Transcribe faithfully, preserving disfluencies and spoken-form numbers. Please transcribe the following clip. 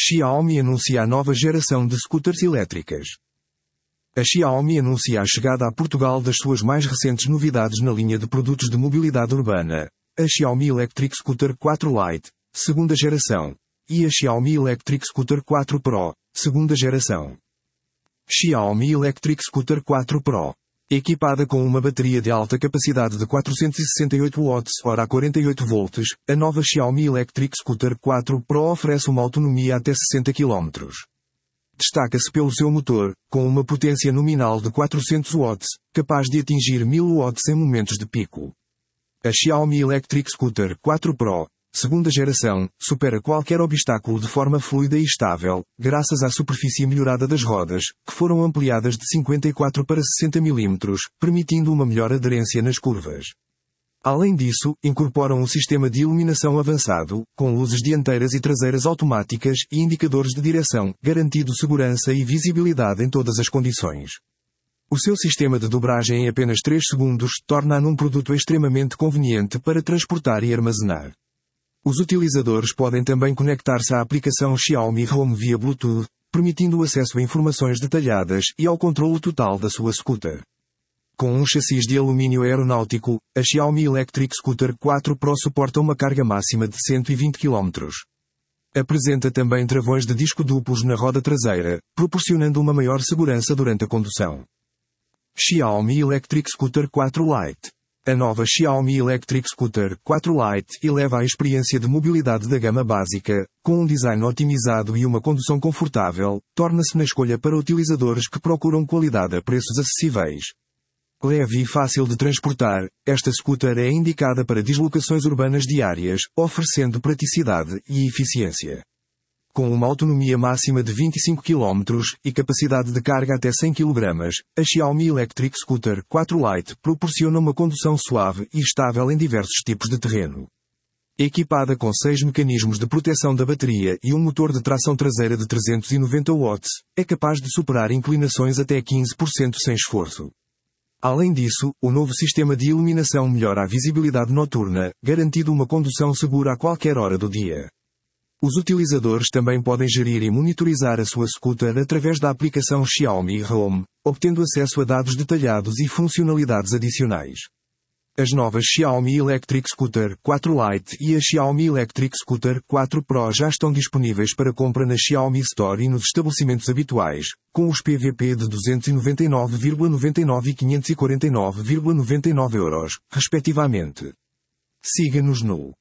Xiaomi anuncia a nova geração de scooters elétricas. A Xiaomi anuncia a chegada a Portugal das suas mais recentes novidades na linha de produtos de mobilidade urbana, a Xiaomi Electric Scooter quatro Lite, segunda geração, e a Xiaomi Electric Scooter quatro Pro, segunda geração. Xiaomi Electric Scooter quatro Pro. Equipada com uma bateria de alta capacidade de quatrocentos e sessenta e oito watts-hora a quarenta e oito volts, a nova Xiaomi Electric Scooter quatro Pro oferece uma autonomia até sessenta quilómetros. Destaca-se pelo seu motor, com uma potência nominal de quatrocentos watts, capaz de atingir mil watts em momentos de pico. A Xiaomi Electric Scooter quatro Pro, segunda geração, supera qualquer obstáculo de forma fluida e estável, graças à superfície melhorada das rodas, que foram ampliadas de cinquenta e quatro para sessenta milímetros, permitindo uma melhor aderência nas curvas. Além disso, incorporam um sistema de iluminação avançado, com luzes dianteiras e traseiras automáticas e indicadores de direção, garantindo segurança e visibilidade em todas as condições. O seu sistema de dobragem em apenas três segundos torna-a num produto extremamente conveniente para transportar e armazenar. Os utilizadores podem também conectar-se à aplicação Xiaomi Home via Bluetooth, permitindo o acesso a informações detalhadas e ao controle total da sua scooter. Com um chassis de alumínio aeronáutico, a Xiaomi Electric Scooter quatro Pro suporta uma carga máxima de cento e vinte quilómetros. Apresenta também travões de disco duplos na roda traseira, proporcionando uma maior segurança durante a condução. Xiaomi Electric Scooter quatro Lite. A nova Xiaomi Electric Scooter quatro Lite eleva a experiência de mobilidade da gama básica, com um design otimizado e uma condução confortável, torna-se na escolha para utilizadores que procuram qualidade a preços acessíveis. Leve e fácil de transportar, esta scooter é indicada para deslocações urbanas diárias, oferecendo praticidade e eficiência. Com uma autonomia máxima de vinte e cinco quilómetros e capacidade de carga até cem quilogramas, a Xiaomi Electric Scooter quatro Lite proporciona uma condução suave e estável em diversos tipos de terreno. Equipada com seis mecanismos de proteção da bateria e um motor de tração traseira de trezentos e noventa watts, é capaz de superar inclinações até quinze por cento sem esforço. Além disso, o novo sistema de iluminação melhora a visibilidade noturna, garantindo uma condução segura a qualquer hora do dia. Os utilizadores também podem gerir e monitorizar a sua scooter através da aplicação Xiaomi Home, obtendo acesso a dados detalhados e funcionalidades adicionais. As novas Xiaomi Electric Scooter quatro Lite e a Xiaomi Electric Scooter quatro Pro já estão disponíveis para compra na Xiaomi Store e nos estabelecimentos habituais, com os P V P de duzentos e noventa e nove vírgula noventa e nove e quinhentos e quarenta e nove vírgula noventa e nove euros, respectivamente. Siga-nos no